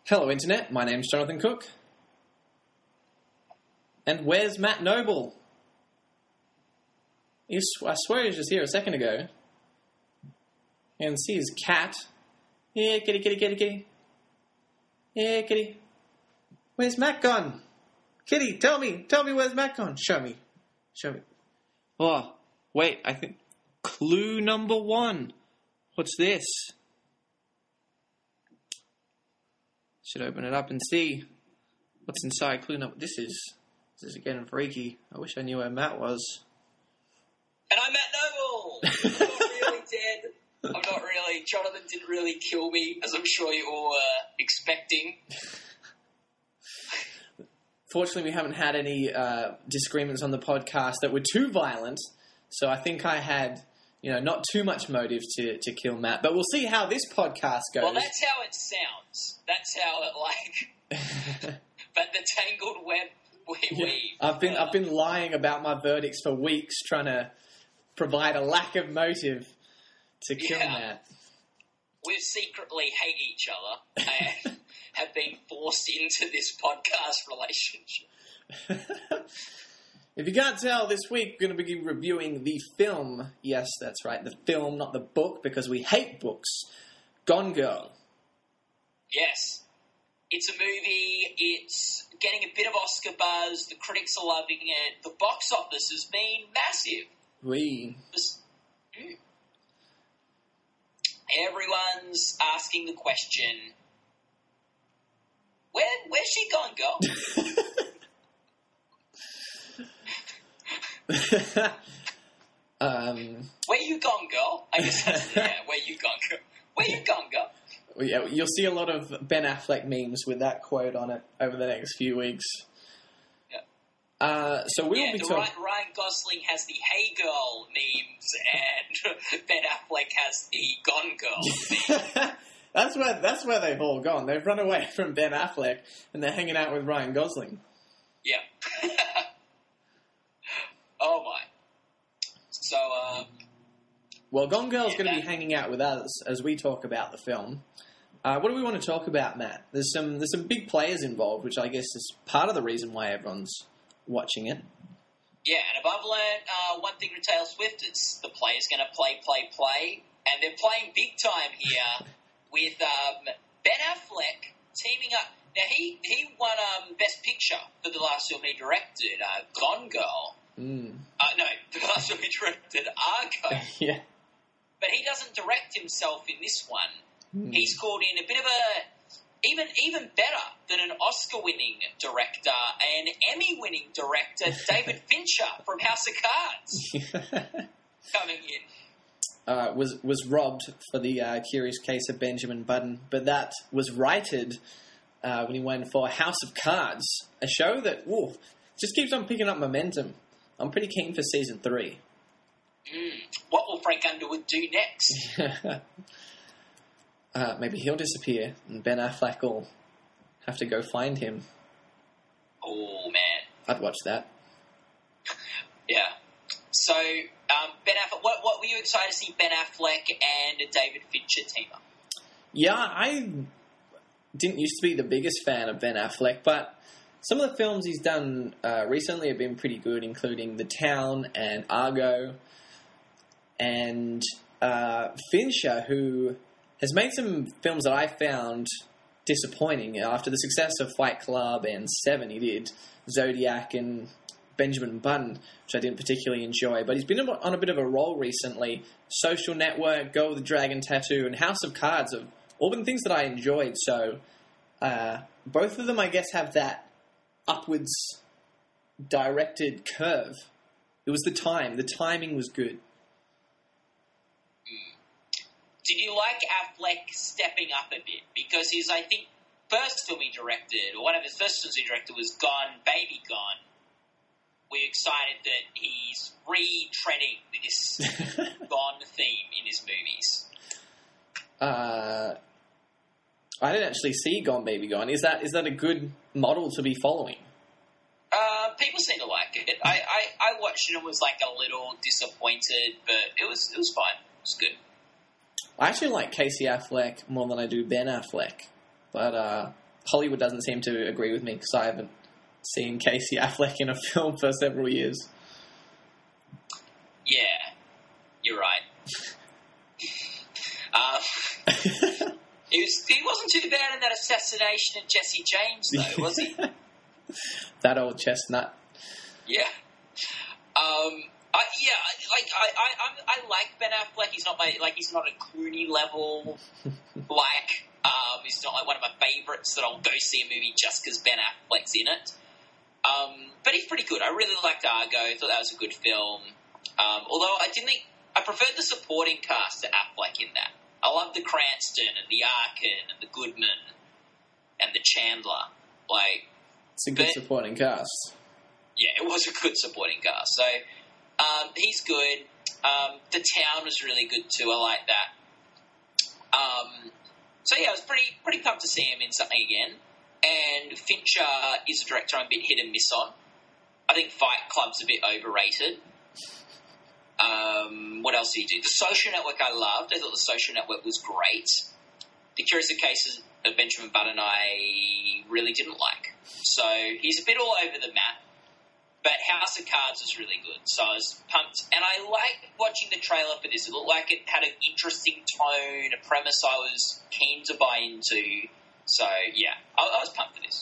Hello, Internet. My name's Jonathan Cook. And where's Matt Noble? I swear he was just here a second ago. You can see his cat. Yeah, kitty, kitty, kitty, kitty. Yeah, kitty. Where's Matt gone? Kitty, tell me where's Matt gone? Show me. Oh, wait, I think... Clue number 1. What's this? Should open it up and see what's inside clue number... This is getting freaky. I wish I knew where Matt was. And I'm Matt Noble! I'm not really dead. I'm not really... Jonathan didn't really kill me, as I'm sure you all were expecting. Fortunately, we haven't had any disagreements on the podcast that were too violent, so I think I had, not too much motive to kill Matt. But we'll see how this podcast goes. Well, that's how it sounds. That's how it, but the tangled web we weave. I've been lying about my verdicts for weeks, trying to provide a lack of motive to kill Matt. We secretly hate each other and have been forced into this podcast relationship. If you can't tell, this week we're going to be reviewing the film. Yes, that's right, the film, not the book, because we hate books. Gone Girl. Yes. It's a movie, it's getting a bit of Oscar buzz, the critics are loving it, the box office has been massive. Everyone's asking the question, where's she gone, girl? Where you gone, girl? I guess that's, where you gone, girl? Where you gone, girl? Well, yeah, you'll see a lot of Ben Affleck memes with that quote on it over the next few weeks. So we'll be talking... Ryan Gosling has the "Hey Girl" memes, and Ben Affleck has the "Gone Girl" memes. That's where they've all gone. They've run away from Ben Affleck, and they're hanging out with Ryan Gosling. Yeah. Oh my. So, well, Gone Girl's going to be hanging out with us as we talk about the film. What do we want to talk about, Matt? There's some big players involved, which I guess is part of the reason why everyone's watching it. Yeah, and if I've learned one thing from Taylor Swift, it's the players going to play, and they're playing big time here with Ben Affleck teaming up. Now, he won Best Picture for the last film he directed, Gone Girl. No, the last film he directed, Argo. Yeah. But he doesn't direct himself in this one. He's called in a bit of a... Even better than an Oscar-winning director, an Emmy-winning director, David Fincher from House of Cards, coming in. Was robbed for the Curious Case of Benjamin Button, but that was righted when he went for House of Cards, a show that just keeps on picking up momentum. I'm pretty keen for season 3. What will Frank Underwood do next? Maybe he'll disappear, and Ben Affleck will have to go find him. Oh, man. I'd watch that. Yeah. So, Ben Affleck, what were you excited to see Ben Affleck and David Fincher team up? Yeah, I didn't used to be the biggest fan of Ben Affleck, but some of the films he's done recently have been pretty good, including The Town and Argo. And Fincher, who has made some films that I found disappointing. After the success of Fight Club and Seven, he did Zodiac and Benjamin Button, which I didn't particularly enjoy. But he's been on a bit of a roll recently. Social Network, Girl with the Dragon Tattoo, and House of Cards have all been things that I enjoyed. So both of them, I guess, have that upwards directed curve. It was the time. The timing was good. Did you like Affleck stepping up a bit? Because his, I think, first film he directed, or one of his first films he directed was Gone, Baby Gone. Were you excited that he's retreading with this Gone theme in his movies? I didn't actually see Gone, Baby Gone. Is that a good model to be following? People seem to like it. I watched it and was like a little disappointed, but it was fine. It was good. I actually like Casey Affleck more than I do Ben Affleck. But Hollywood doesn't seem to agree with me because I haven't seen Casey Affleck in a film for several years. Yeah, you're right. He wasn't too bad in that assassination of Jesse James, though, was he? That old chestnut. Yeah. I like Ben Affleck. He's not he's not a Clooney level. He's not like one of my favourites that I'll go see a movie just because Ben Affleck's in it. But he's pretty good. I really liked Argo. I thought that was a good film. Although I preferred the supporting cast to Affleck in that. I loved the Cranston and the Arkin and the Goodman and the Chandler. It's a good supporting cast. Yeah, it was a good supporting cast. So he's good. The Town was really good too. I like that. So yeah, I was pretty pumped to see him in something again. And Fincher is a director I'm a bit hit and miss on. I think Fight Club's a bit overrated. What else did he do? The Social Network I loved. I thought The Social Network was great. The Curious Cases of Benjamin Button I really didn't like. So he's a bit all over the map. But House of Cards was really good. So I was pumped. And I liked watching the trailer for this. It looked like it had an interesting tone, a premise I was keen to buy into. So, yeah, I was pumped for this.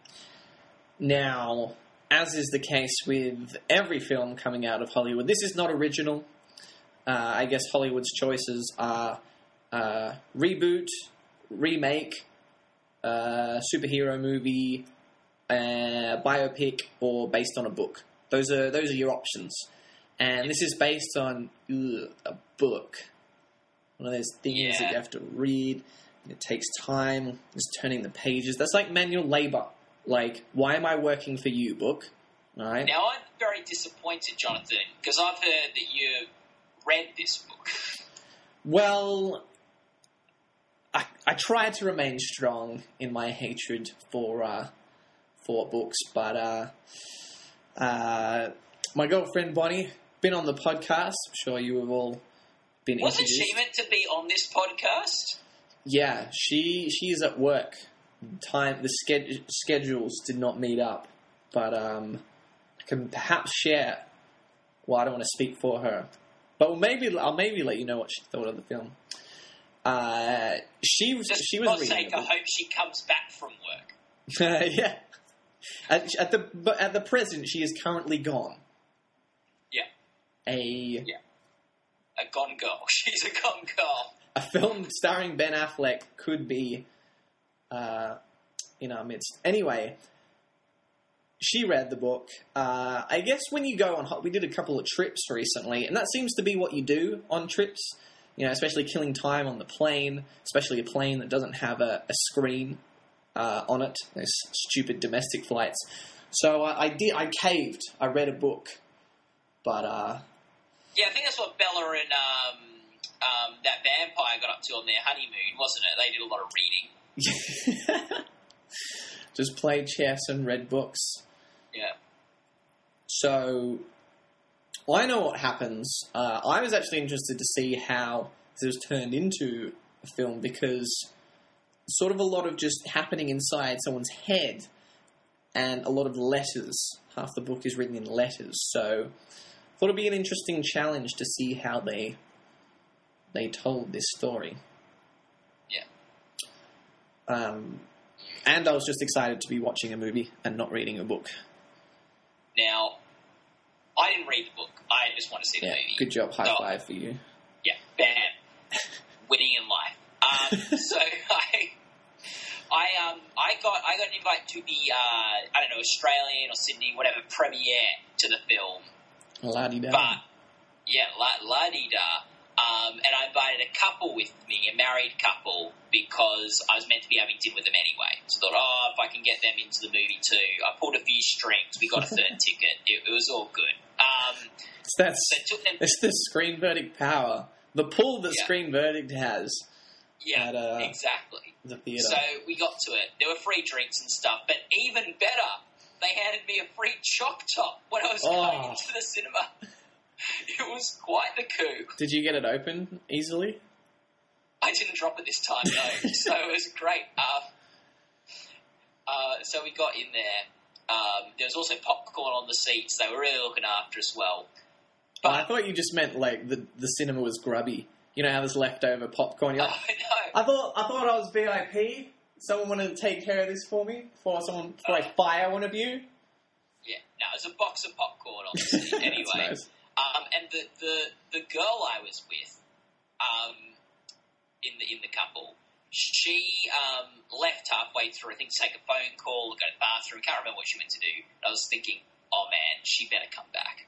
Now, as is the case with every film coming out of Hollywood, this is not original. I guess Hollywood's choices are reboot, remake, superhero movie, biopic, or based on a book. Those are your options. And this is based on a book. One of those things that you have to read. And it takes time. Just turning the pages. That's like manual labor. Like, why am I working for you, book? All right. Now, I'm very disappointed, Jonathan, because I've heard that you read this book. Well, I try to remain strong in my hatred for books, but my girlfriend Bonnie been on the podcast. I'm sure you have all been Wasn't introduced. she meant to be on this podcast? Yeah, she's at work. The schedules did not meet up, but I can perhaps share. Well, I don't want to speak for her, but I'll maybe let you know what she thought of the film. She was reading. I hope she comes back from work. Yeah. At the present, she is currently gone. Yeah. A gone girl. She's a gone girl. A film starring Ben Affleck could be in our midst. Anyway, she read the book. I guess when you go on... We did a couple of trips recently, and that seems to be what you do on trips. You know, especially killing time on the plane, especially a plane that doesn't have a screen on it. Those stupid domestic flights. So I caved. I read a book. But... yeah, I think that's what Bella and that vampire got up to on their honeymoon, wasn't it? They did a lot of reading. Just played chess and read books. Yeah. So, I know what happens. I was actually interested to see how this was turned into a film because sort of a lot of just happening inside someone's head and a lot of letters. Half the book is written in letters. So, I thought it'd be an interesting challenge to see how they told this story. Yeah. And I was just excited to be watching a movie and not reading a book. Now, I didn't read the book. I just want to see the movie. Good job. High five for you. Yeah, bam. Winning in life. So I got an invite to the Australian or Sydney, whatever, premiere to the film. La-di-da. But, yeah, la-di-da. And I invited a couple with me, a married couple, because I was meant to be having dinner with them anyway. So I thought, if I can get them into the movie too. I pulled a few strings. We got a third ticket. It was all good. It's the Screen Verdict power. The pull that Screen Verdict has. Yeah, at, exactly. The theatre. So we got to it. There were free drinks and stuff, but even better, they handed me a free Choc Top when I was going into the cinema. It was quite the coup. Did you get it open easily? I didn't drop it this time, no. So it was great. so we got in there. There was also popcorn on the seats. They were really looking after us well. But I thought you just meant like the cinema was grubby. You know how there's leftover popcorn. You're like, I know. I thought I was VIP. Someone wanted to take care of this for me for I fire one of you. Yeah, no, it was a box of popcorn on the seat. Anyway, Nice. And the girl I was with, in the couple, she left halfway through. I think to take a phone call or go to the bathroom. Can't remember what she went to do. And I was thinking, oh man, she better come back.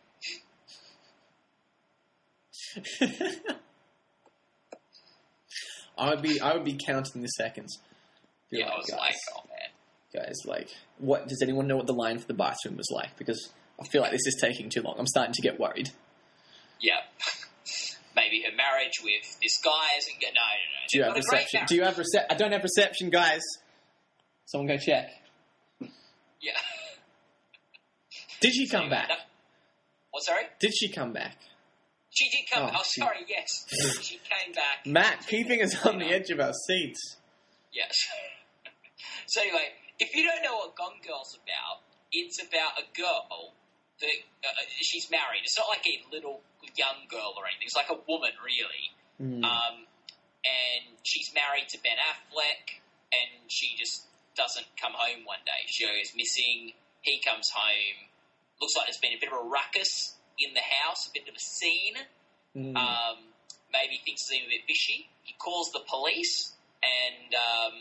I would be counting the seconds. Be I was guys, like, oh man. guys, like, what does anyone know what the line for the bathroom was like? Because I feel like this is taking too long. I'm starting to get worried. Yeah. Maybe her marriage with this guy isn't good. No. Do you have reception? Do you have reception? I don't have reception, guys. Someone go check. Yeah. Did she come back? What, sorry? Did she come back? She did come back. Oh, sorry, yes. She came back. Matt, keeping us on the edge of our seats. Yes. So anyway, if you don't know what Gone Girl's about, it's about a girl that she's married. It's not like a little young girl or anything. It's like a woman, really. And she's married to Ben Affleck, and she just doesn't come home one day. She goes missing. He comes home. Looks like there's been a bit of a ruckus in the house, a bit of a scene. Maybe things seem a bit fishy. He calls the police, and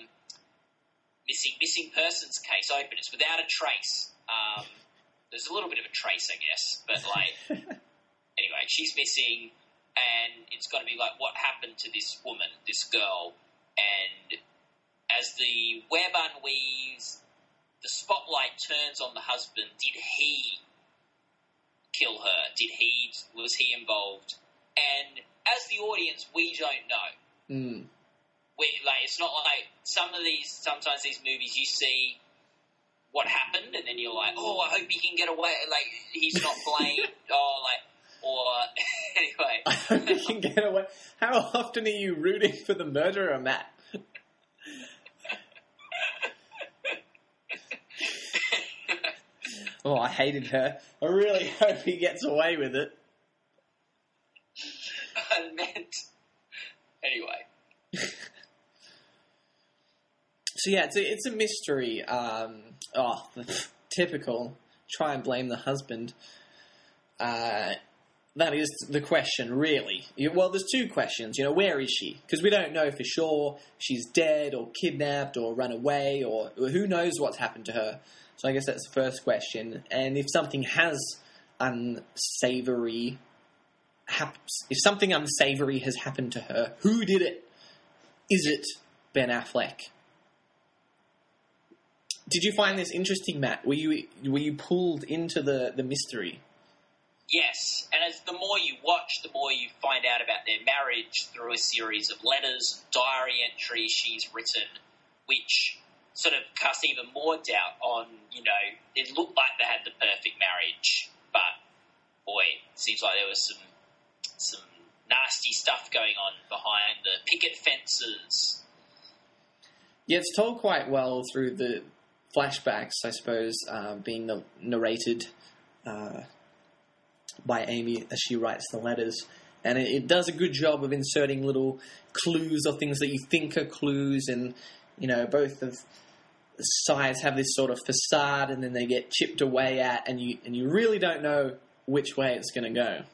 missing persons case opens without a trace. There's a little bit of a trace, I guess, but like anyway, she's missing, and it's got to be like, what happened to this woman, this girl? And as the web unweaves, the spotlight turns on the husband. Did he kill her? Was he involved? And as the audience, we don't know. It's not like sometimes these movies you see what happened, and then you're like, oh, I hope he can get away. Like, he's not blamed. Anyway. I hope he can get away. How often are you rooting for the murderer, Matt? Oh, I hated her. I really hope he gets away with it. I meant... Anyway. So yeah, it's a mystery. Typical. Try and blame the husband. That is the question, really. Well, there's two questions. Where is she? Because we don't know for sure if she's dead or kidnapped or run away or who knows what's happened to her. So I guess that's the first question. And if something unsavory has happened to her, who did it? Is it Ben Affleck? Did you find this interesting, Matt? Were you pulled into the mystery? Yes, and as the more you watch, the more you find out about their marriage through a series of letters, diary entries she's written, which sort of cast even more doubt on, it looked like they had the perfect marriage, but, boy, it seems like there was some nasty stuff going on behind the picket fences. Yeah, it's told quite well through the flashbacks, I suppose, being narrated by Amy as she writes the letters. And it does a good job of inserting little clues or things that you think are clues. And, both of sides have this sort of facade and then they get chipped away at and you really don't know which way it's going to go.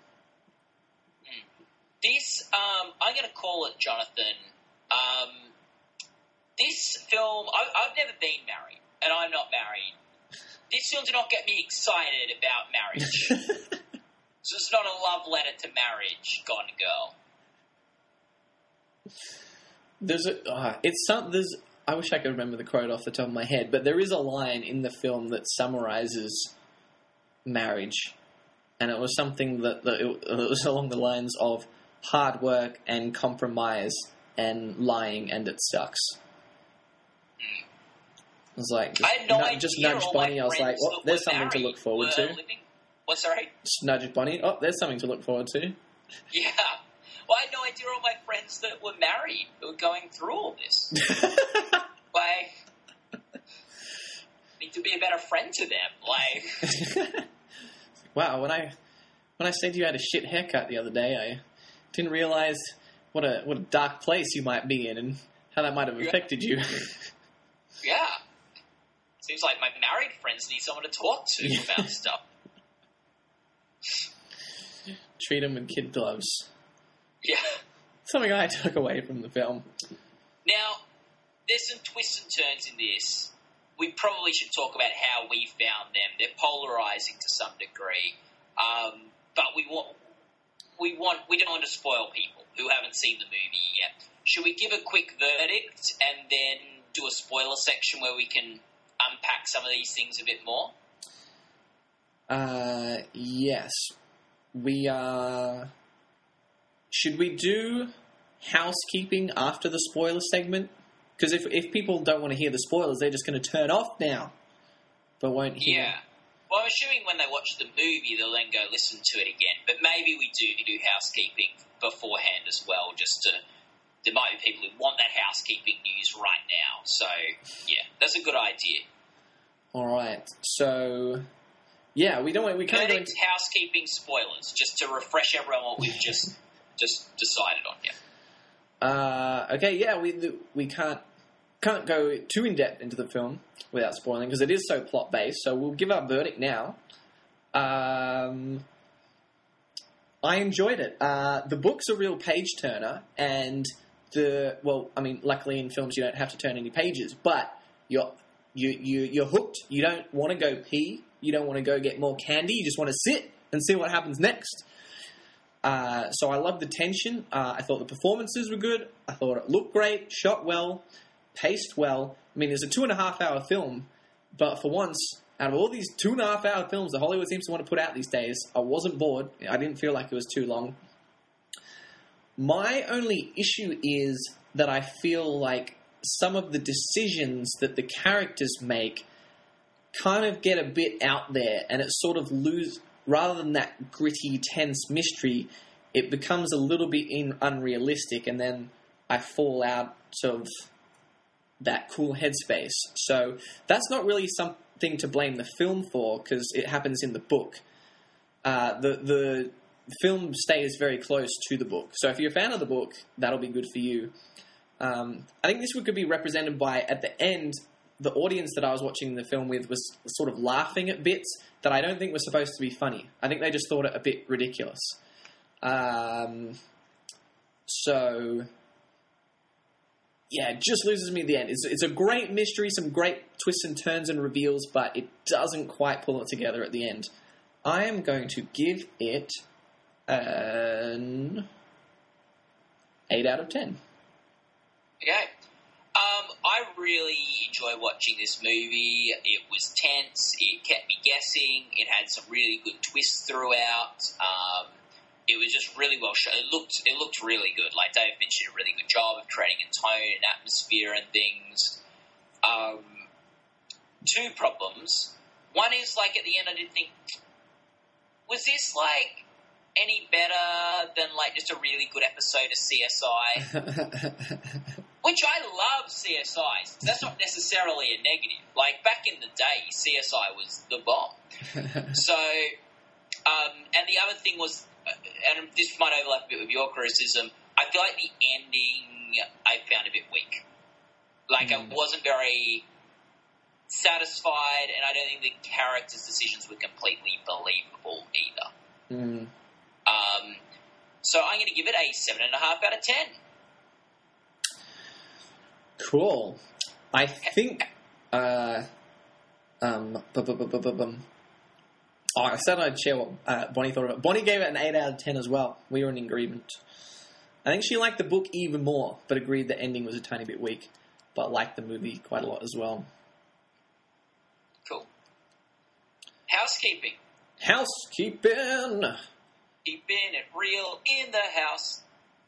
This, I'm going to call it, Jonathan, this film, I've never been married and I'm not married. This film did not get me excited about marriage. So it's not a love letter to marriage, Gone Girl. I wish I could remember the quote off the top of my head, but there is a line in the film that summarizes marriage, and it was something that it was along the lines of hard work and compromise and lying, and it sucks. It was like, just nudge Bonnie. I was like, well, there's something to look forward to. What, sorry? Just nudge Bonnie. Oh, there's something to look forward to. Yeah. Well, I had no idea all my friends that were married who were going through all this. to be a better friend to them. Like, wow, when I said you had a shit haircut the other day, I didn't realize what a dark place you might be in and how that might have affected you. Yeah. Seems like my married friends need someone to talk to about stuff. Treat them with kid gloves. Yeah. Something I took away from the film. Now, there's some twists and turns in this. We probably should talk about how we found them. They're polarizing to some degree. But we don't want to spoil people who haven't seen the movie yet. Should we give a quick verdict and then do a spoiler section where we can unpack some of these things a bit more? Yes. Should we do housekeeping after the spoiler segment? Because if people don't want to hear the spoilers, they're just going to turn off now, but won't hear. Yeah. Well, I'm assuming when they watch the movie, they'll then go listen to it again. But maybe we do housekeeping beforehand as well, there might be people who want that housekeeping news right now. So, yeah, that's a good idea. All right. So, yeah, we can't go into housekeeping spoilers, just to refresh everyone what we've just decided on here. Okay, yeah, we can't go too in depth into the film without spoiling because it is so plot based. So we'll give our verdict now. I enjoyed it. The book's a real page turner, and luckily in films you don't have to turn any pages, but you're hooked. You don't want to go pee. You don't want to go get more candy. You just want to sit and see what happens next. So I loved the tension. I thought the performances were good. I thought it looked great, shot well, paced well. I mean, it's a 2.5-hour film, but for once, out of all these 2.5-hour films that Hollywood seems to want to put out these days, I wasn't bored. I didn't feel like it was too long. My only issue is that I feel like some of the decisions that the characters make kind of get a bit out there, and it sort of rather than that gritty, tense mystery, it becomes a little bit unrealistic, and then I fall out of that cool headspace. So that's not really something to blame the film for, because it happens in the book. The film stays very close to the book. So if you're a fan of the book, that'll be good for you. I think this could be represented by, at the end, the audience that I was watching the film with was sort of laughing at bits that I don't think were supposed to be funny. I think they just thought it a bit ridiculous. So, yeah, it just loses me at the end. It's a great mystery, some great twists and turns and reveals, but it doesn't quite pull it together at the end. I am going to give it an 8 out of 10. Okay. I really enjoyed watching this movie. It was tense. It kept me guessing. It had some really good twists throughout. It was just really well shot. It looked really good. Like David Fincher did a really good job of creating a tone and atmosphere and things. Two problems. One is, like, at the end I did think, was this, like, any better than, like, just a really good episode of CSI? Which I love CSI. So that's not necessarily a negative. Like, back in the day, CSI was the bomb. So, and the other thing was, and this might overlap a bit with your criticism, I feel like the ending I found a bit weak. Like, I wasn't very satisfied, and I don't think the characters' decisions were completely believable either. So I'm going to give it a 7.5 out of 10. Cool. I think I said I'd share what Bonnie thought of it. Bonnie gave it an 8 out of 10 as well. We were in agreement. I think she liked the book even more, but agreed the ending was a tiny bit weak, but liked the movie quite a lot as well. Cool. Housekeeping. Keeping it real in the house.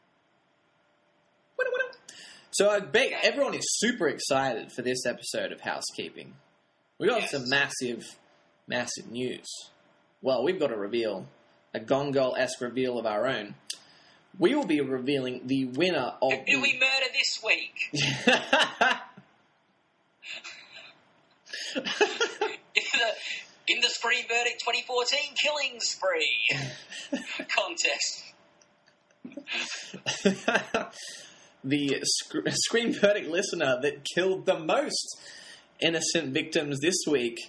So I bet everyone is super excited for this episode of Housekeeping. We got some massive news. Well, we've got a reveal, a Gone Girl-esque reveal of our own. We will be revealing the winner of... Who do we murder this week? In the Screen Verdict 2014 Killing Spree contest. The Screen Verdict listener that killed the most innocent victims this week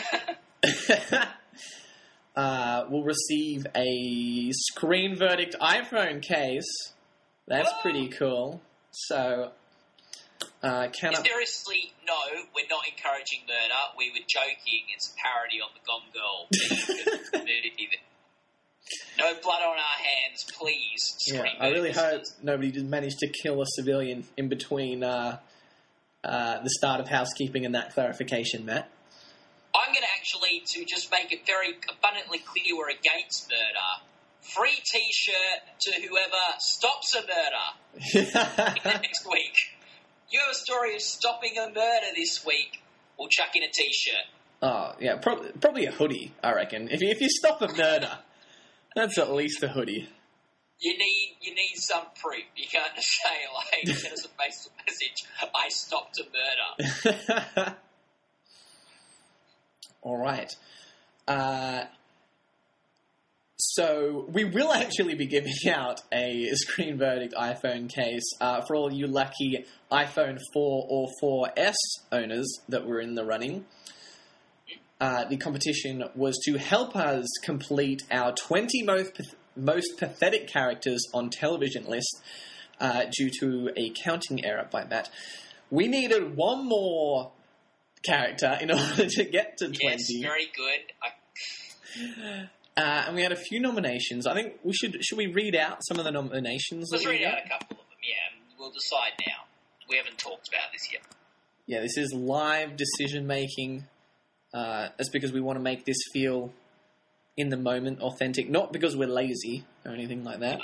will receive a Screen Verdict iPhone case. That's pretty cool. So, seriously, no, we're not encouraging murder. We were joking. It's a parody on the Gone Girl. No blood on our hands, please. Yeah, I really hope nobody did manage to kill a civilian in between the start of housekeeping and that clarification, Matt. I'm going to actually, to just make it very abundantly clear we're against murder, free T-shirt to whoever stops a murder in the next week. You have a story of stopping a murder this week, we'll chuck in a T-shirt. Oh, yeah, probably a hoodie, I reckon. If you stop a murder, that's at least a hoodie. You need some proof. You can't just say, like, send us a Facebook message, I stopped a murder. All right. So we will actually be giving out a Screen Verdict iPhone case for all you lucky iPhone 4 or 4S owners that were in the running. The competition was to help us complete our 20 most pathetic characters on television list due to a counting error by Matt. We needed one more character in order to get to 20. Yes, very good. And we had a few nominations. I think we should we read out some of the nominations? Let's read out a couple of them, yeah. We'll decide now. We haven't talked about this yet. Yeah, this is live decision-making. That's because we want to make this feel in the moment, authentic. Not because we're lazy or anything like that.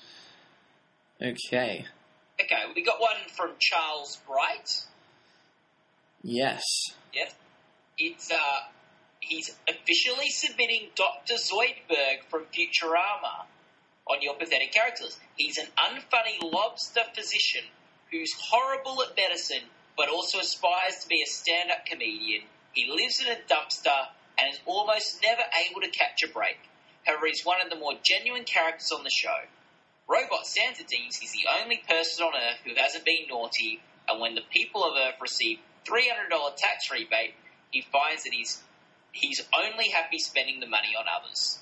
Okay. Okay, we got one from Charles Bright. Yes. Yes. It's, he's officially submitting Dr. Zoidberg from Futurama on your pathetic characters. He's an unfunny lobster physician who's horrible at medicine but also aspires to be a stand-up comedian. He lives in a dumpster and is almost never able to catch a break. However, he's one of the more genuine characters on the show. Robot Santa deems he's the only person on Earth who hasn't been naughty, and when the people of Earth receive $300 tax rebate, he finds that he's only happy spending the money on others.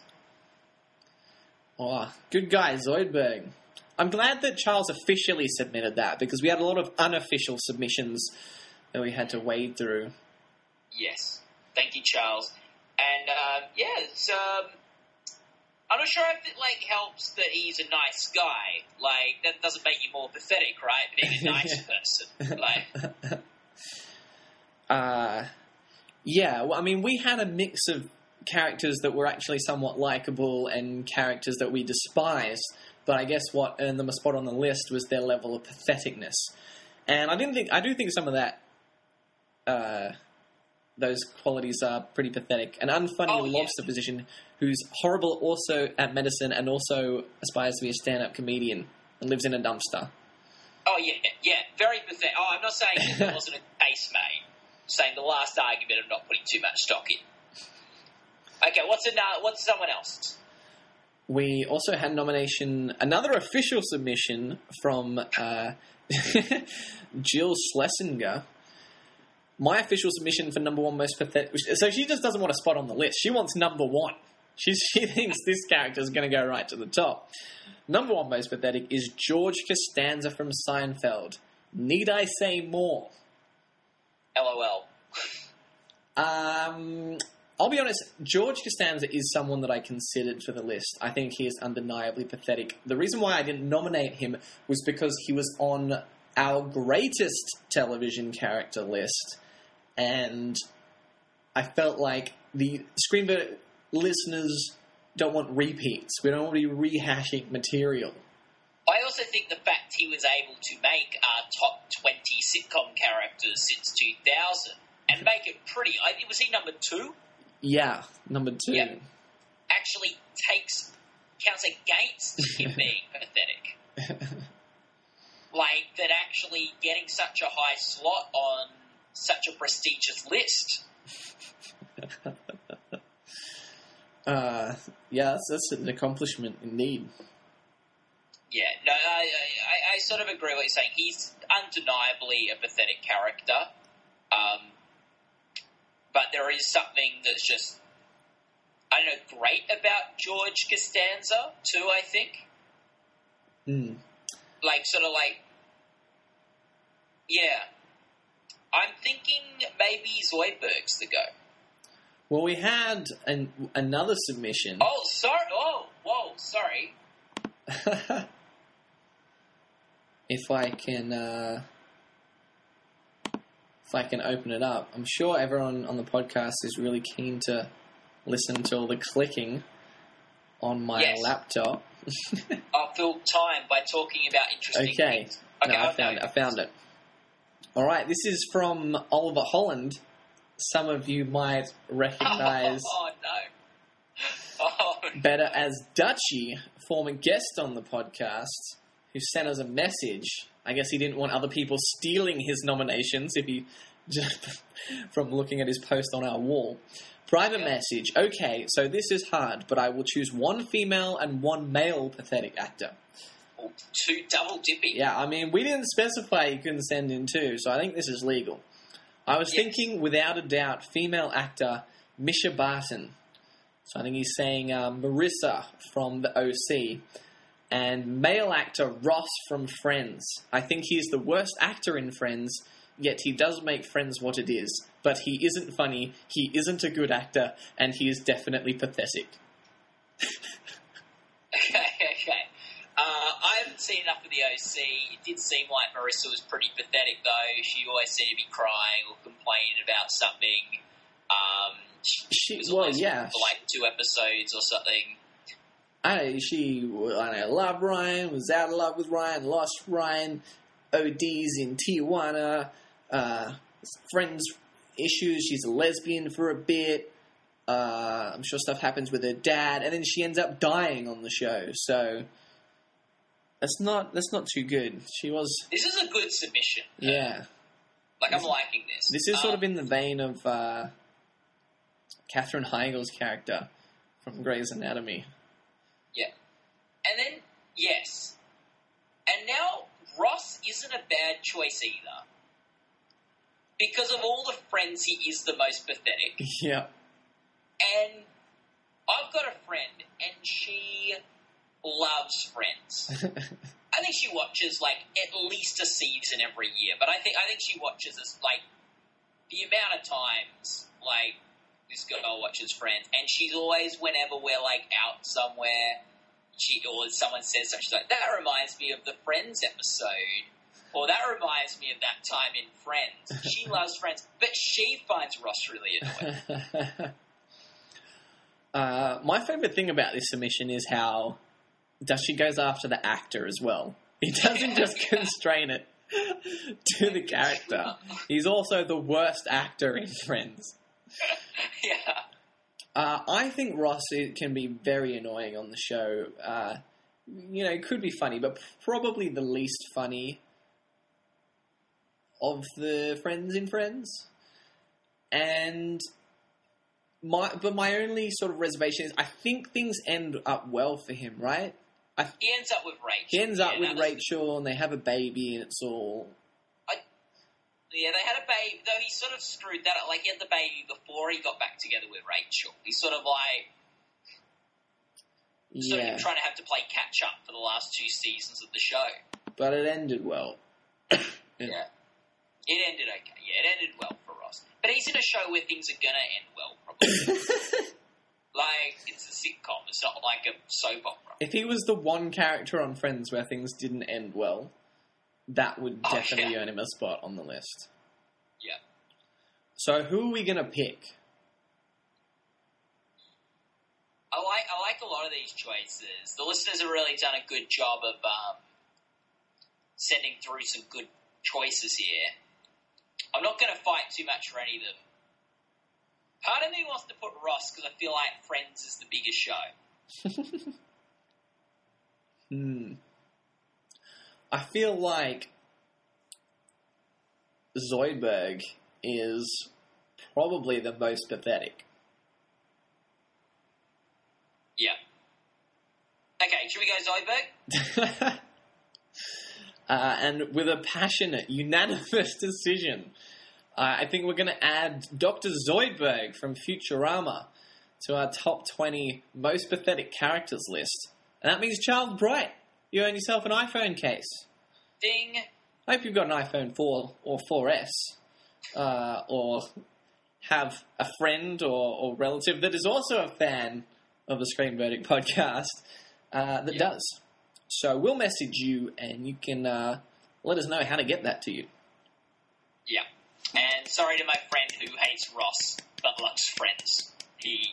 Oh, good guy, Zoidberg. I'm glad that Charles officially submitted that, because we had a lot of unofficial submissions that we had to wade through. Yes. Thank you, Charles. And, it's, I'm not sure if it, helps that he's a nice guy. That doesn't make you more pathetic, right? Being a nice person. Yeah, well, I mean, we had a mix of characters that were actually somewhat likable and characters that we despised, but I guess what earned them a spot on the list was their level of patheticness. And I do think some of that, those qualities are pretty pathetic. An unfunny lobster physician who's horrible also at medicine and also aspires to be a stand-up comedian and lives in a dumpster. Oh, yeah, very pathetic. Oh, I'm not saying there wasn't a case made. I'm saying the last argument of not putting too much stock in. Okay, what's someone else? We also had another official submission from Jill Schlesinger. My official submission for number one most pathetic... So she just doesn't want a spot on the list. She wants number one. She thinks this character is going to go right to the top. Number one most pathetic is George Costanza from Seinfeld. Need I say more? LOL. I'll be honest, George Costanza is someone that I considered for the list. I think he is undeniably pathetic. The reason why I didn't nominate him was because he was on our greatest television character list, and I felt like the Screen Verdict listeners don't want repeats. We don't want to be rehashing material. I also think the fact he was able to make our top 20 sitcom characters since 2000 and make it pretty... Was he number 2? Yeah, number 2. Yeah. Actually counts against him being pathetic. That actually getting such a high slot on such a prestigious list. Yeah, that's an accomplishment indeed. Yeah, no, I sort of agree with what you're saying. He's undeniably a pathetic character, but there is something that's just, I don't know, great about George Costanza too, I think. Yeah. I'm thinking maybe Zoidberg's the go. Well, we had another submission. Oh, sorry. Oh, whoa, sorry. If I can open it up, I'm sure everyone on the podcast is really keen to listen to all the clicking on my laptop. I'll fill time by talking about interesting things. Okay, I found it. All right, this is from Oliver Holland. Some of you might recognise better as Dutchie, former guest on the podcast, who sent us a message. I guess he didn't want other people stealing his nominations from looking at his post on our wall. Private message. Okay, so this is hard, but I will choose one female and one male pathetic actor. Oh, two double dipping. Yeah, I mean, we didn't specify you couldn't send in two, so I think this is legal. I was thinking, without a doubt, female actor Misha Barton. So I think he's saying Marissa from the OC. And male actor Ross from Friends. I think he's the worst actor in Friends, yet he does make Friends what it is. But he isn't funny, he isn't a good actor, and he is definitely pathetic. Okay. I haven't seen enough of the OC. It did seem like Marissa was pretty pathetic, though. She always seemed to be crying or complaining about something. She was for like 2 episodes or something. Loved Ryan, was out of love with Ryan, lost Ryan, ODs in Tijuana, friends issues, she's a lesbian for a bit, I'm sure stuff happens with her dad, and then she ends up dying on the show, so that's not too good. This is a good submission. Yeah. I'm liking this. This is sort of in the vein of Katherine Heigl's character from Grey's Anatomy. Yeah. And then, yes. And now, Ross isn't a bad choice either. Because of all the Friends, he is the most pathetic. Yeah. And I've got a friend, and she loves Friends. I think she watches, at least a season every year. But I think she watches this, the amount of times, this girl watches Friends, and she's always, whenever we're, out somewhere, or someone says something, she's like, that reminds me of the Friends episode, or that reminds me of that time in Friends. She loves Friends, but she finds Ross really annoying. My favourite thing about this submission is how Dutchie goes after the actor as well. He doesn't just constrain it to the character. He's also the worst actor in Friends. Yeah. I think Ross can be very annoying on the show. Could be funny, but probably the least funny of the friends in Friends. And my only sort of reservation is I think things end up well for him, right? He ends up with Rachel. He ends up with Rachel, and they have a baby, and it's all... Yeah, they had a baby, though he sort of screwed that up. He had the baby before he got back together with Rachel. He's sort of trying to have to play catch-up for the last 2 seasons of the show. But it ended well. Yeah. It ended okay. Yeah, it ended well for Ross. But he's in a show where things are going to end well, probably. It's a sitcom. It's not like a soap opera. If he was the one character on Friends where things didn't end well, that would definitely earn him a spot on the list. Yeah. So who are we going to pick? I like a lot of these choices. The listeners have really done a good job of sending through some good choices here. I'm not going to fight too much for any of them. Part of me wants to put Ross because I feel like Friends is the biggest show. I feel like Zoidberg is probably the most pathetic. Yeah. Okay, should we go Zoidberg? And with a passionate, unanimous decision, I think we're going to add Dr. Zoidberg from Futurama to our top 20 most pathetic characters list. And that means Charles Bright. You earn yourself an iPhone case. Ding. I hope you've got an iPhone 4 or 4S. Or have a friend or relative that is also a fan of the Screen Verdict podcast that does. So we'll message you and you can let us know how to get that to you. Yeah. And sorry to my friend who hates Ross but loves Friends. He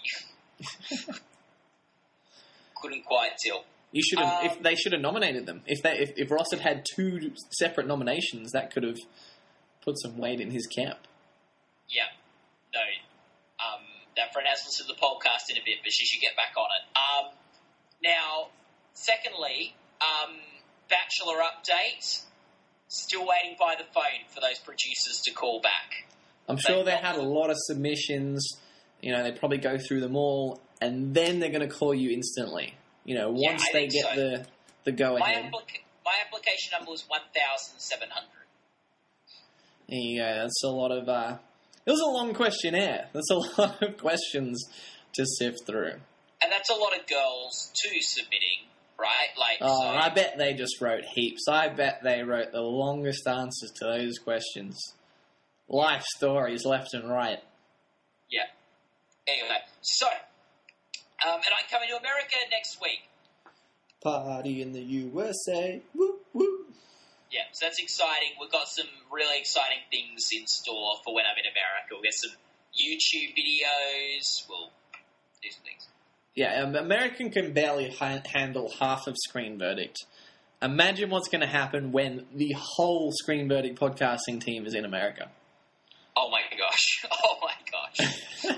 couldn't quite tell. You should have. If they should have nominated them. If Ross had 2 separate nominations, that could have put some weight in his camp. Yeah. No. That friend has listened to the podcast in a bit, but she should get back on it. Now, secondly, Bachelor update. Still waiting by the phone for those producers to call back. I'm sure they had a lot of submissions. You know, they probably go through them all, and then they're going to call you instantly. You know, once they get the go-ahead. My application number was 1,700. There you go. That's a lot of... it was a long questionnaire. That's a lot of questions to sift through. And that's a lot of girls, too, submitting, right? I bet they just wrote heaps. I bet they wrote the longest answers to those questions. Life stories left and right. Yeah. Anyway, so... and I'm coming to America next week. Party in the USA. Woo, woo. Yeah, so that's exciting. We've got some really exciting things in store for when I'm in America. We'll get some YouTube videos. We'll do some things. Yeah, American can barely handle half of Screen Verdict. Imagine what's going to happen when the whole Screen Verdict podcasting team is in America. Oh my gosh. Oh my gosh.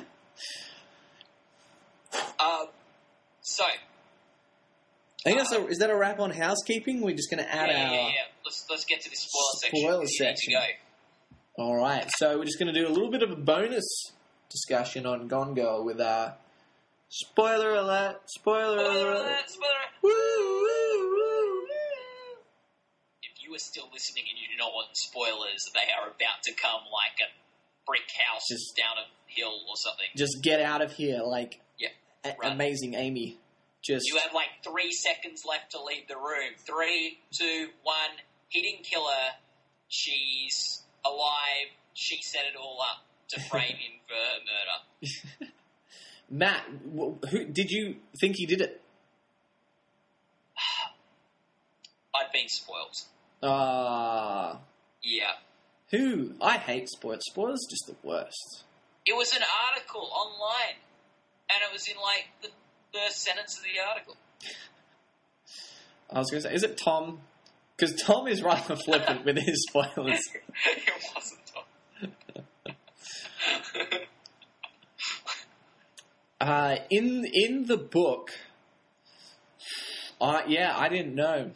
So, I think is that a wrap on housekeeping? We're just going to add our... Yeah. Let's get to the spoiler spoiler section. section. All right, so we're just going to do a little bit of a bonus discussion on Gone Girl with spoiler alert, spoiler alert. Woo, woo, woo. If you are still listening and you do not want spoilers, they are about to come like a brick house down a hill or something. Just get out of here, like... Run. Amazing Amy. You have like 3 seconds left to leave the room. 3, 2, 1. He didn't kill her. She's alive. She set it all up to frame him for murder. Matt, who did you think he did it? I'd been spoiled. Yeah. Who? I hate spoilers. Spoilers are just the worst. It was an article online. And it was in, like, the first sentence of the article. I was going to say, is it Tom? Because Tom is rather flippant with his spoilers. It wasn't Tom. In the book, I didn't know.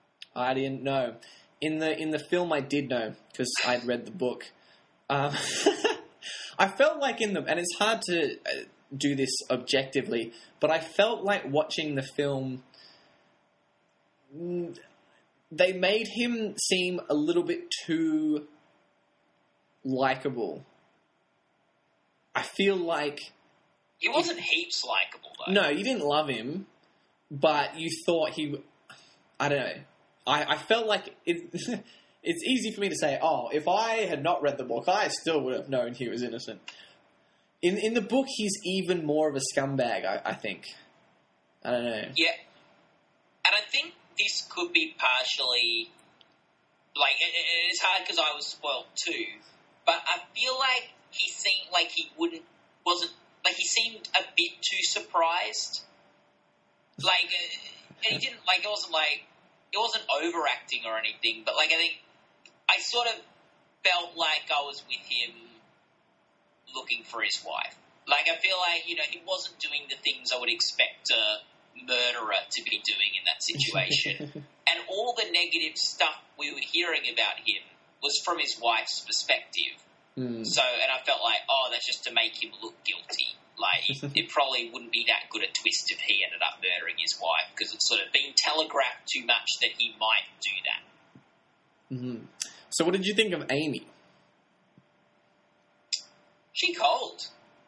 In the film, I did know, because I'd read the book. I felt like and it's hard to... do this objectively, but I felt like watching the film, they made him seem a little bit too likable. I feel like... He wasn't heaps likable, though. No, you didn't love him, but you thought he... I don't know. I felt like... It's easy for me to say, if I had not read the book, I still would have known he was innocent. In the book, he's even more of a scumbag, I think. I don't know. Yeah. And I think this could be partially... Like, it's hard because I was spoiled too. But I feel like he seemed like he he seemed a bit too surprised. Like, and he didn't, like, it wasn't overacting or anything. But, like, I think I sort of felt like I was with him looking for his wife. Like, I feel like, he wasn't doing the things I would expect a murderer to be doing in that situation. And all the negative stuff we were hearing about him was from his wife's perspective. Mm. So, and I felt like, that's just to make him look guilty. Like, it probably wouldn't be that good a twist if he ended up murdering his wife, because it's sort of been telegraphed too much that he might do that. Mm-hmm. So what did you think of Amy? She cold.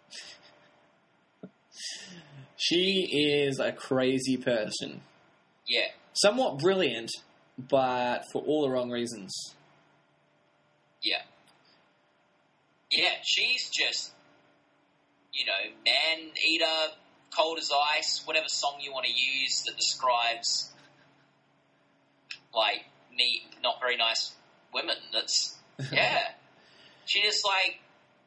She is a crazy person. Yeah. Somewhat brilliant, but for all the wrong reasons. Yeah. Yeah, she's just, you know, man-eater, cold as ice, whatever song you want to use that describes, like, neat, not very nice women. That's, yeah. She just, like,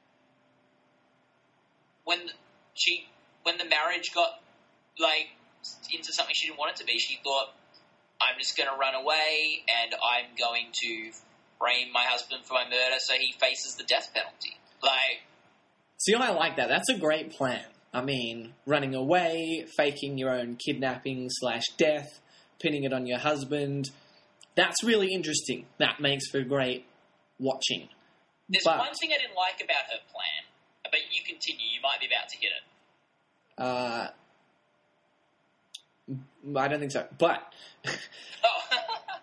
when the marriage got, like, into something she didn't want it to be, she thought, I'm just going to run away and I'm going to frame my husband for my murder so he faces the death penalty. Like, see, I like that. That's a great plan. I mean, running away, faking your own kidnapping / death, pinning it on your husband. That's really interesting. That makes for great watching. There's one thing I didn't like about her plan, but you continue. You might be about to hit it. I don't think so. But Oh.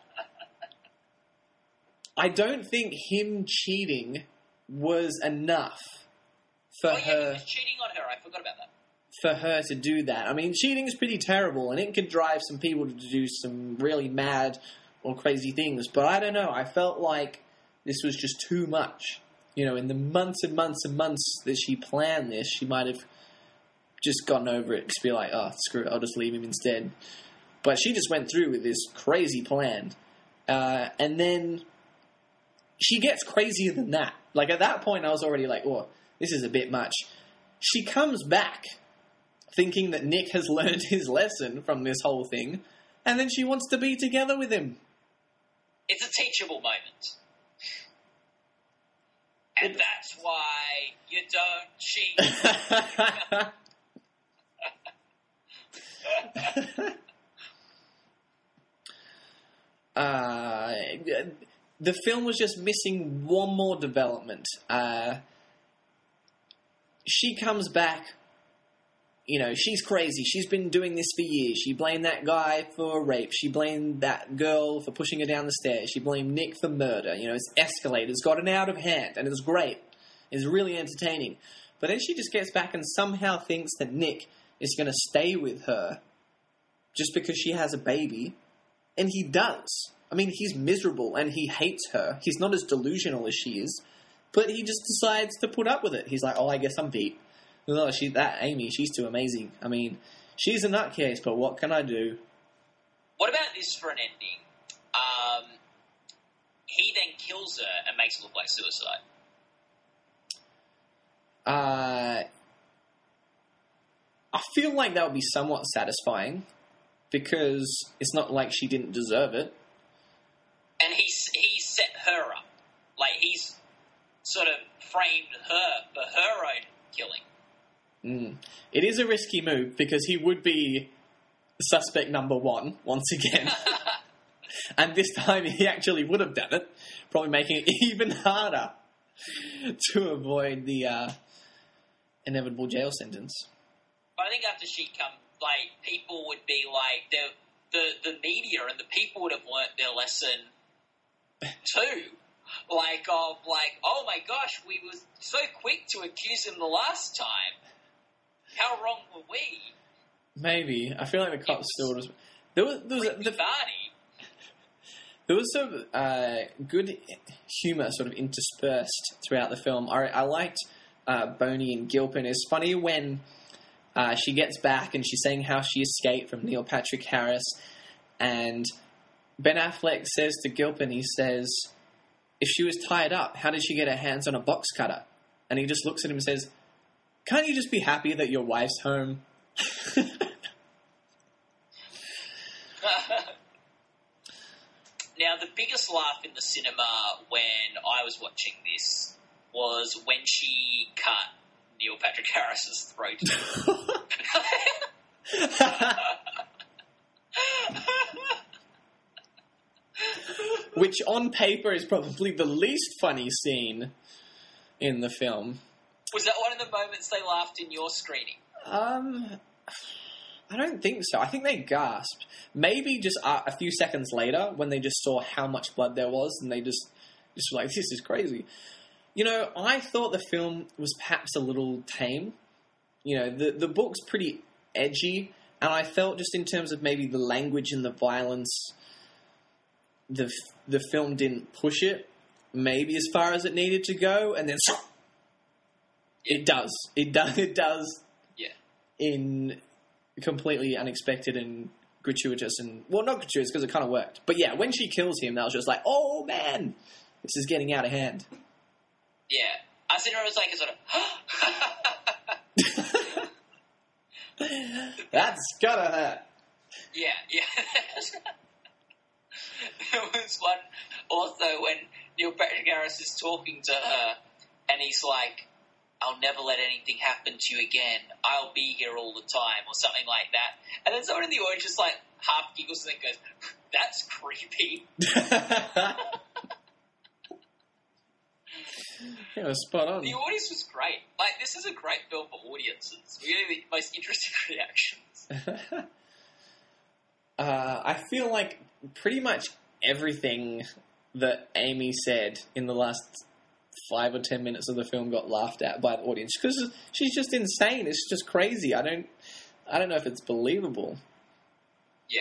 I don't think him cheating was enough for Oh, yeah, her. he was cheating on her. I forgot about that. For her to do that. I mean, cheating is pretty terrible, and it could drive some people to do some really mad or crazy things. But I don't know. I felt like this was just too much. You know, in the months and months and months that she planned this, she might have just gotten over it. Just be like, oh, screw it, I'll just leave him instead. But she just went through with this crazy plan. And then she gets crazier than that. Like, at that point, I was already like, oh, this is a bit much. She comes back thinking that Nick has learned his lesson from this whole thing, and then she wants to be together with him. It's a teachable moment. And that's why you don't cheat. The film was just missing one more development. She comes back, you know, she's crazy. She's been doing this for years. She blamed that guy for rape. She blamed that girl for pushing her down the stairs. She blamed Nick for murder. You know, it's escalated. It's gotten out of hand, and it was great. It's really entertaining. But then she just gets back and somehow thinks that Nick is going to stay with her just because she has a baby. And he does. I mean, he's miserable and he hates her. He's not as delusional as she is. But he just decides to put up with it. He's like, oh, I guess I'm beat. Oh, that Amy, she's too amazing. I mean, she's a nutcase, but what can I do? What about this for an ending? He then kills her and makes it look like suicide. I feel like that would be somewhat satisfying because it's not like she didn't deserve it. And he set her up. Like, he's sort of framed her for her own killing. It is a risky move because he would be suspect number one once again. And this time he actually would have done it, probably making it even harder to avoid the inevitable jail sentence. But I think after she come, like, people would be like, the media and the people would have learnt their lesson too. Like, oh my gosh, we were so quick to accuse him the last time. How wrong were we? Maybe. I feel like the cops still was... There was some good humour sort of interspersed throughout the film. I liked Boney and Gilpin. It's funny when she gets back and she's saying how she escaped from Neil Patrick Harris, and Ben Affleck says to Gilpin, he says, if she was tied up, how did she get her hands on a box cutter? And he just looks at him and says, can't you just be happy that your wife's home? Now, the biggest laugh in the cinema when I was watching this was when she cut Neil Patrick Harris's throat. Which on paper is probably the least funny scene in the film. Was that one of the moments they laughed in your screening? I don't think so. I think they gasped. Maybe just a few seconds later when they just saw how much blood there was and they just were like, this is crazy. You know, I thought the film was perhaps a little tame. You know, the book's pretty edgy, and I felt just in terms of maybe the language and the violence, the film didn't push it maybe as far as it needed to go, and then it does. It does. Yeah. In completely unexpected and gratuitous and... Well, not gratuitous because it kind of worked. But yeah, when she kills him, that was just like, oh man, this is getting out of hand. Yeah. I was like a sort of... That's gotta hurt. Yeah. There was one also when Neil Patrick Harris is talking to her and he's like, I'll never let anything happen to you again. I'll be here all the time, or something like that. And then someone in the audience just like half giggles and then goes, that's creepy. Yeah, spot on. The audience was great. Like, this is a great film for audiences. We get the most interesting reactions. I feel like pretty much everything that Amy said in the last 5 or 10 minutes of the film got laughed at by the audience because she's just insane. It's just crazy. I don't know if it's believable. Yeah.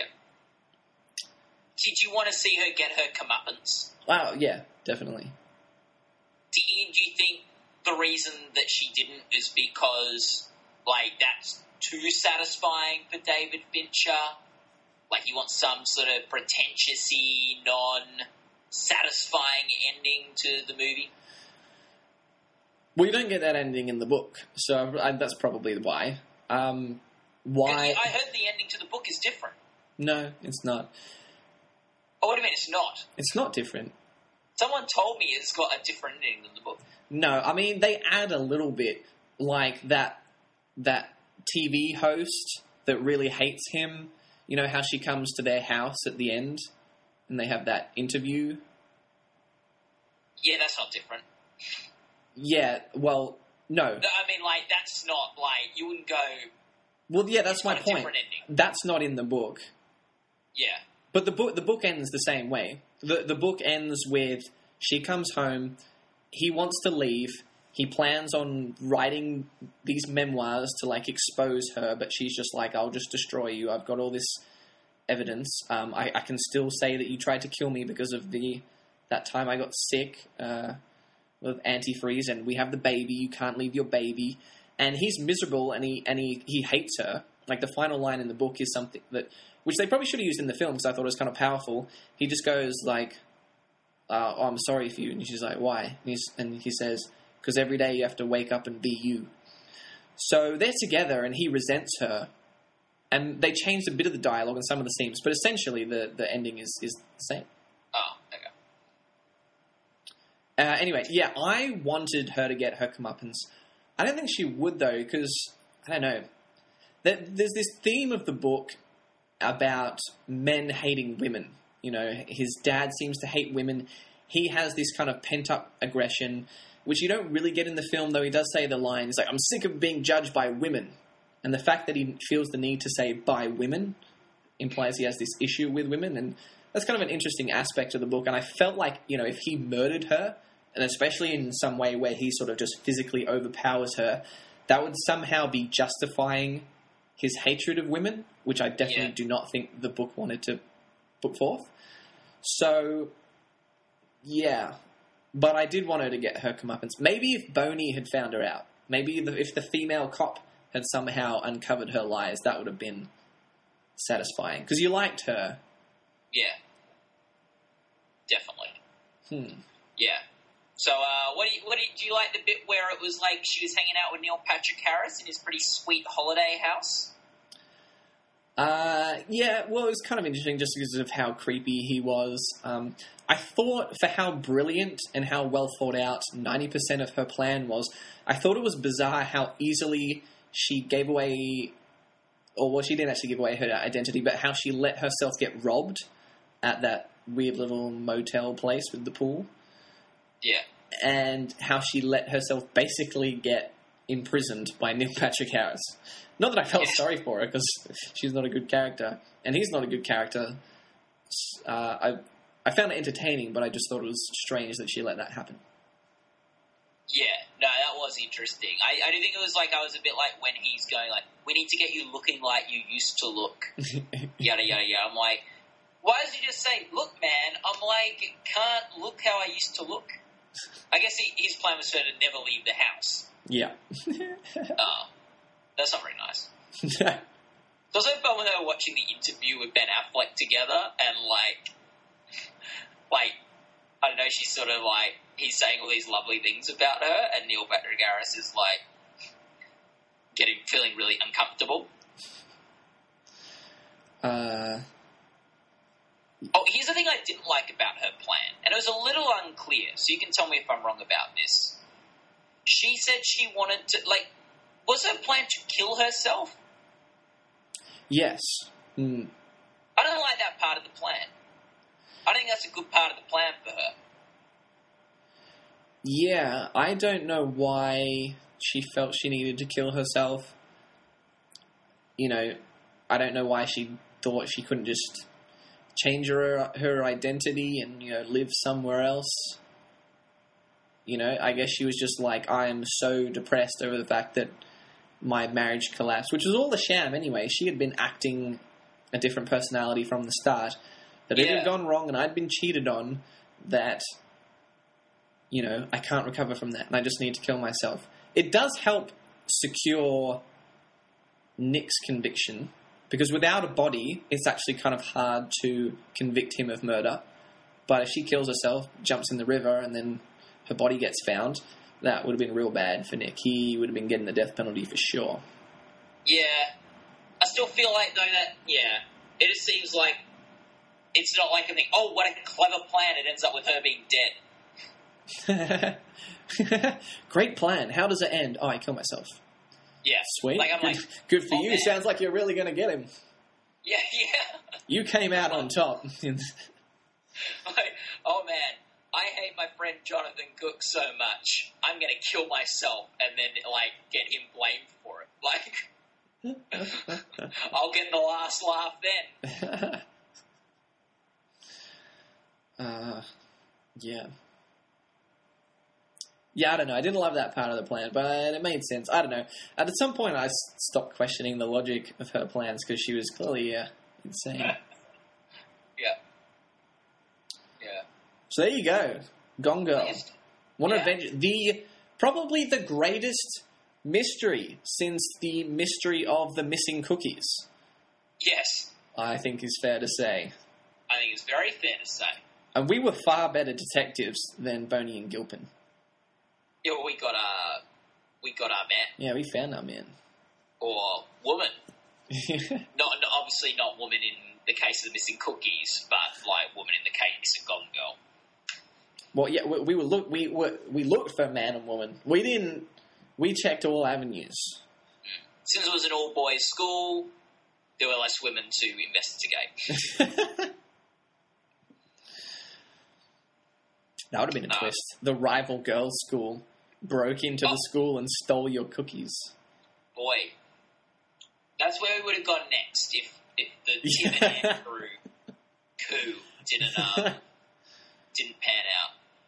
Did you want to see her get her comeuppance? Wow, yeah, definitely. Do you think the reason that she didn't is because, like, that's too satisfying for David Fincher? Like, he wants some sort of pretentious-y, non-satisfying ending to the movie? Well, you don't get that ending in the book, so that's probably why. Why? I heard the ending to the book is different. No, it's not. Oh, what do you mean it's not? It's not different. Someone told me it's got a different ending than the book. No, I mean, they add a little bit, like that TV host that really hates him. You know how she comes to their house at the end and they have that interview? Yeah, that's not different. Yeah, well, no. I mean, like, that's not, like, you wouldn't go... Well, yeah, that's my point. That's not in the book. Yeah. But the book ends the same way. The book ends with she comes home, he wants to leave, he plans on writing these memoirs to, like, expose her, but she's just like, I'll just destroy you. I've got all this evidence. I can still say that you tried to kill me because of that time I got sick with antifreeze, and we have the baby. You can't leave your baby. And he's miserable, and he hates her. Like, the final line in the book is something that... Which they probably should have used in the film, because I thought it was kind of powerful. He just goes, like, oh, I'm sorry for you. And she's like, why? And he says, because every day you have to wake up and be you. So they're together, and he resents her. And they changed a bit of the dialogue and some of the scenes, but essentially the ending is the same. Oh, okay. Anyway, yeah, I wanted her to get her comeuppance. I don't think she would, though, because, I don't know, there's this theme of the book about men hating women. You know, his dad seems to hate women. He has this kind of pent-up aggression, which you don't really get in the film, though he does say the line, he's like, I'm sick of being judged by women. And the fact that he feels the need to say by women implies he has this issue with women, and that's kind of an interesting aspect of the book. And I felt like, you know, if he murdered her, and especially in some way where he sort of just physically overpowers her, that would somehow be justifying his hatred of women, which I definitely do not think the book wanted to put forth. So, yeah. But I did want her to get her comeuppance. Maybe if Boney had found her out, maybe if the female cop had somehow uncovered her lies, that would have been satisfying. Because you liked her. Yeah. Definitely. Yeah. So, do you like the bit where it was like she was hanging out with Neil Patrick Harris in his pretty sweet holiday house? Yeah, well, it was kind of interesting just because of how creepy he was. I thought for how brilliant and how well thought out 90% of her plan was, I thought it was bizarre how easily she gave away, or well, she didn't actually give away her identity, but how she let herself get robbed at that weird little motel place with the pool. Yeah. And how she let herself basically get imprisoned by Neil Patrick Harris. Not that I felt sorry for her, because she's not a good character, and he's not a good character. I found it entertaining, but I just thought it was strange that she let that happen. Yeah, no, that was interesting. I do think it was like, I was a bit like when he's going like, we need to get you looking like you used to look, yada, yada, yada. I'm like, why does he just say, look, man? I'm like, can't look how I used to look. I guess his plan was for her to never leave the house. Yeah. That's not very nice. It's also fun when they were watching the interview with Ben Affleck together, and like, I don't know, she's sort of like, he's saying all these lovely things about her, and Neil Patrick Harris is like, feeling really uncomfortable. Oh, here's the thing I didn't like about her plan, and it was a little unclear, so you can tell me if I'm wrong about this. She said she wanted to, like, was her plan to kill herself? Yes. Mm. I don't like that part of the plan. I think that's a good part of the plan for her. Yeah, I don't know why she felt she needed to kill herself. You know, I don't know why she thought she couldn't just change her identity and, you know, live somewhere else. You know, I guess she was just like, I am so depressed over the fact that my marriage collapsed, which was all a sham anyway. She had been acting a different personality from the start. That it had gone wrong and I'd been cheated on, that, you know, I can't recover from that and I just need to kill myself. It does help secure Nick's conviction, because without a body, it's actually kind of hard to convict him of murder. But if she kills herself, jumps in the river, and then her body gets found, that would have been real bad for Nick. He would have been getting the death penalty for sure. Yeah. I still feel like, though, that, it just seems like it's not like a thing, oh, what a clever plan, it ends up with her being dead. Great plan. How does it end? Oh, I kill myself. Yeah. Sweet. Like, I'm good for you. Man. Sounds like you're really going to get him. Yeah. You came out on top. Like, oh, man, I hate my friend Jonathan Cook so much, I'm going to kill myself and then, like, get him blamed for it. Like, I'll get the last laugh then. Yeah. Yeah, I don't know. I didn't love that part of the plan, but it made sense. I don't know. At some point, I stopped questioning the logic of her plans, because she was clearly insane. Yeah. So there you go. Gone Girl. What an adventure. Probably the greatest mystery since the mystery of the missing cookies. Yes. I think is fair to say. I think it's very fair to say. And we were far better detectives than Boney and Gilpin. Yeah, well, we got our man. Yeah, we found our man. Or woman. not obviously not woman in the case of the missing cookies, but like woman in the case of Gone Girl. Well, yeah, we looked for man and woman. We checked all avenues. Since it was an all-boys school, there were less women to investigate. That would have been a twist. The rival girls' school broke into the school and stole your cookies. Boy, that's where we would have gone next if the Tim and Andrew coup didn't pan out.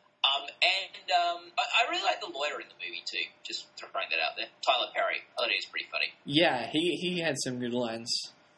I really like the lawyer in the movie too. Just throwing that out there, Tyler Perry. I thought he was pretty funny. Yeah, he had some good lines.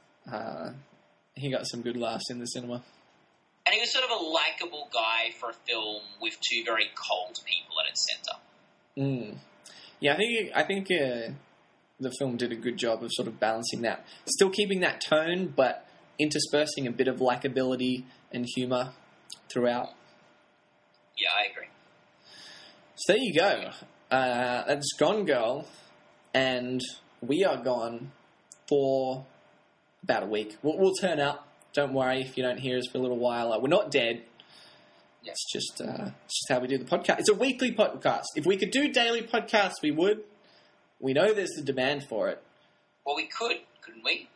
He got some good laughs in the cinema. And he was sort of a likeable guy for a film with two very cold people at its centre. Yeah, I think the film did a good job of sort of balancing that. Still keeping that tone, but interspersing a bit of likability and humour throughout. Yeah, I agree. So there you go. That's Gone Girl, and we are gone for about a week. We'll turn up. Don't worry if you don't hear us for a little while. We're not dead. Yeah. It's just how we do the podcast. It's a weekly podcast. If we could do daily podcasts, we would. We know there's the demand for it. Well, we could, couldn't we?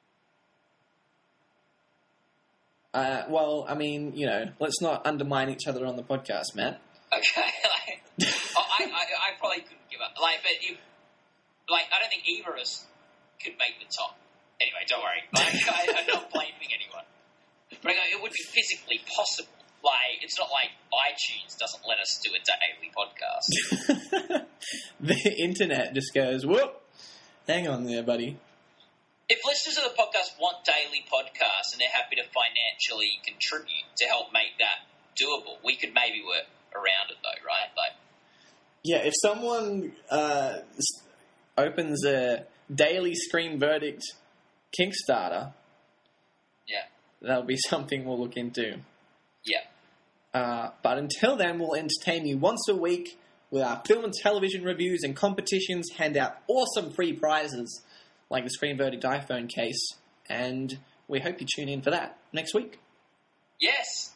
Well, I mean, you know, let's not undermine each other on the podcast, Matt. Okay. I probably couldn't give up. Like, but I don't think either of us could make the top. Anyway, don't worry. I'm not blaming anyone. But it would be physically possible. It's not like iTunes doesn't let us do a daily podcast. The internet just goes, whoop, hang on there, buddy. If listeners of the podcast want daily podcasts and they're happy to financially contribute to help make that doable, we could maybe work around it, though, right? Yeah, if someone opens a daily Screen Verdict Kickstarter, yeah, that'll be something we'll look into. Yeah. But until then, we'll entertain you once a week with our film and television reviews and competitions, hand out awesome free prizes like the Screen Verdict iPhone case, and we hope you tune in for that next week. Yes.